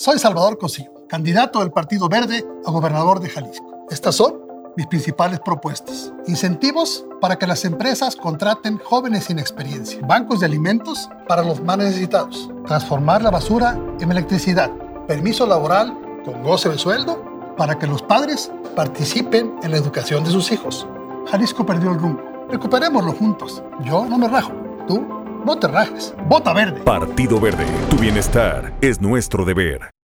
Soy Salvador Cosío, candidato del Partido Verde a gobernador de Jalisco. Estas son mis principales propuestas. Incentivos para que las empresas contraten jóvenes sin experiencia. Bancos de alimentos para los más necesitados. Transformar la basura en electricidad. Permiso laboral con goce de sueldo para que los padres participen en la educación de sus hijos. Jalisco perdió el rumbo. Recuperémoslo juntos. Yo no me rajo. Tú no te rajes. Vota verde. Partido Verde. Tu bienestar es nuestro deber.